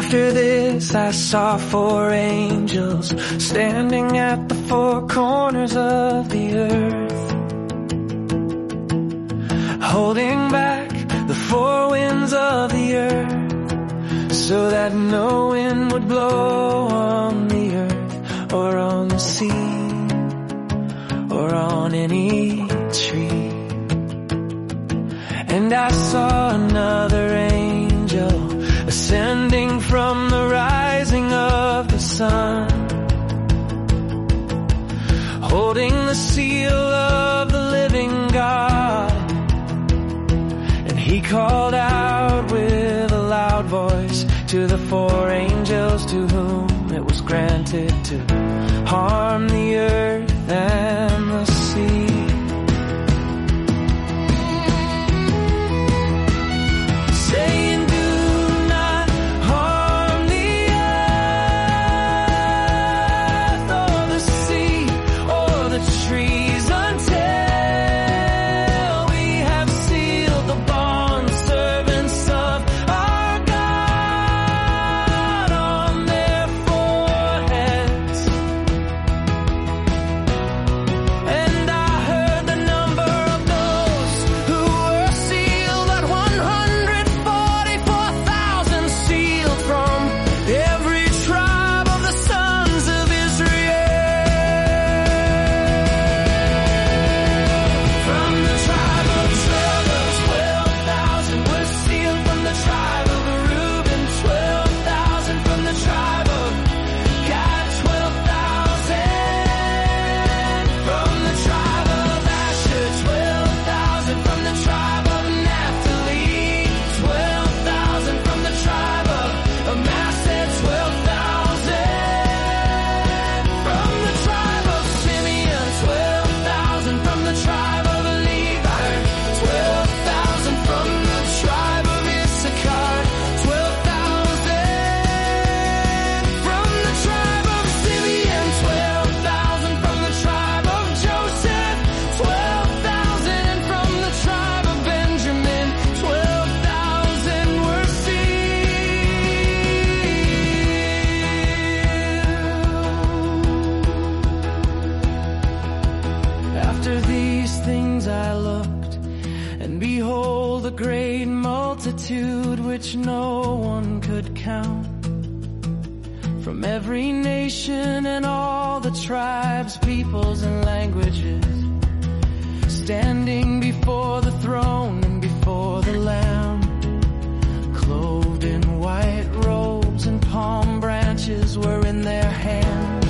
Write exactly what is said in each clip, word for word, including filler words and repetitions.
After this I saw four angels standing at the four corners of the earth, holding back the four winds of the earth, so that no wind would blow on the earth or on the sea or on any tree. And I saw another angel ascending from the rising of the sun, holding the seal of the living God. And he called out with a loud voice to the four angels to whom it was granted to harm the earth and the sea. Which no one could count, from every nation and all the tribes, peoples and languages, standing before the throne and before the Lamb, clothed in white robes and palm branches were in their hands,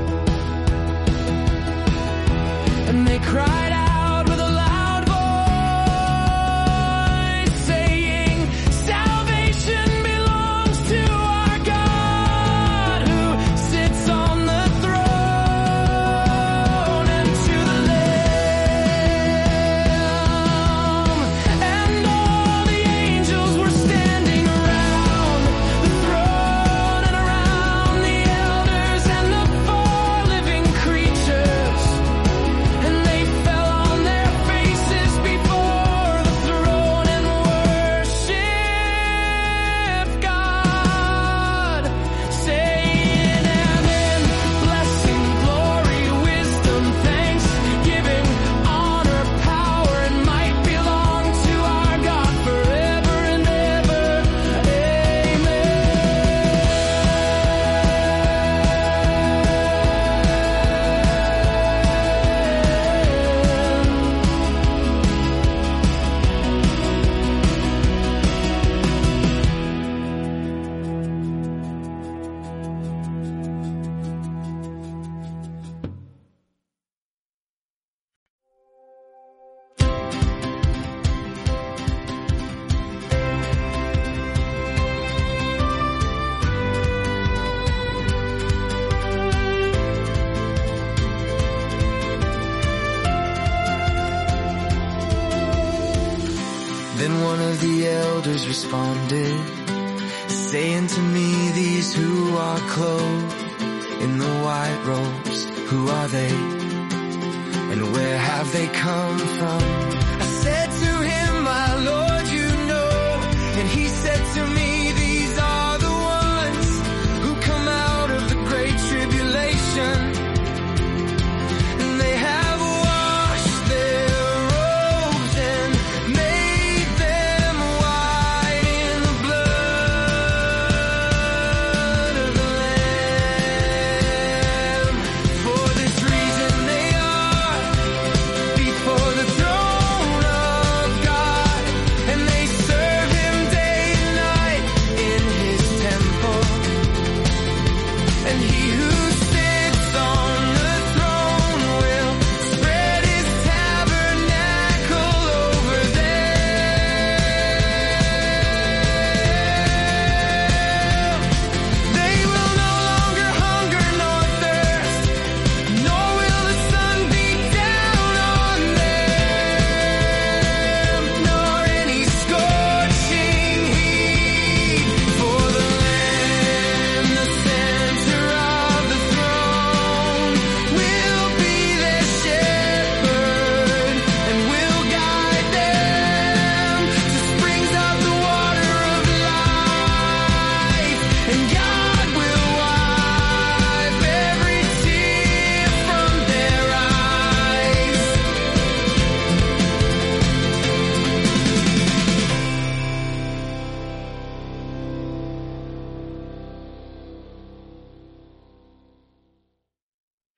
and they cried out responded, saying to me, these who are clothed in the white robes, who are they, and where have they come from? I said to him,